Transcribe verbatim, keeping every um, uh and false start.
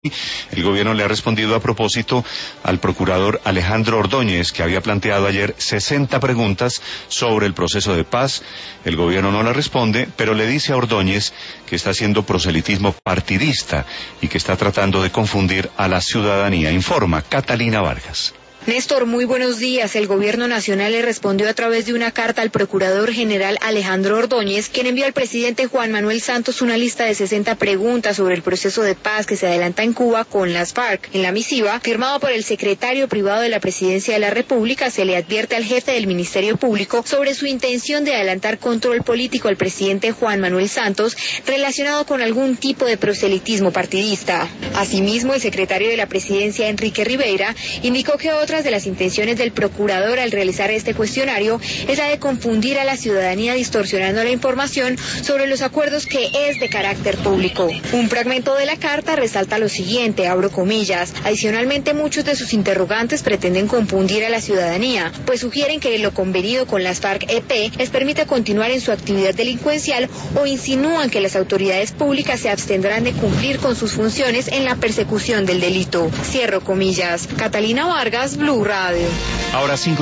El gobierno le ha respondido a propósito al procurador Alejandro Ordóñez, que había planteado ayer sesenta preguntas sobre el proceso de paz. El gobierno no le responde, pero le dice a Ordóñez que está haciendo proselitismo partidista y que está tratando de confundir a la ciudadanía. Informa Catalina Vargas. Néstor, muy buenos días. El gobierno nacional le respondió a través de una carta al procurador general Alejandro Ordóñez, quien envió al presidente Juan Manuel Santos una lista de sesenta preguntas sobre el proceso de paz que se adelanta en Cuba con las FARC. En la misiva, firmado por el secretario privado de la Presidencia de la República, se le advierte al jefe del Ministerio Público sobre su intención de adelantar control político al presidente Juan Manuel Santos relacionado con algún tipo de proselitismo partidista. Asimismo, el secretario de la Presidencia, Enrique Rivera, indicó que otra de las intenciones del procurador al realizar este cuestionario es la de confundir a la ciudadanía distorsionando la información sobre los acuerdos que es de carácter público. Un fragmento de la carta resalta lo siguiente, abro comillas: adicionalmente, muchos de sus interrogantes pretenden confundir a la ciudadanía, pues sugieren que lo convenido con las FARC-E P les permite continuar en su actividad delincuencial o insinúan que las autoridades públicas se abstendrán de cumplir con sus funciones en la persecución del delito. Cierro comillas. Catalina Vargas, Blue Radio. Ahora cinco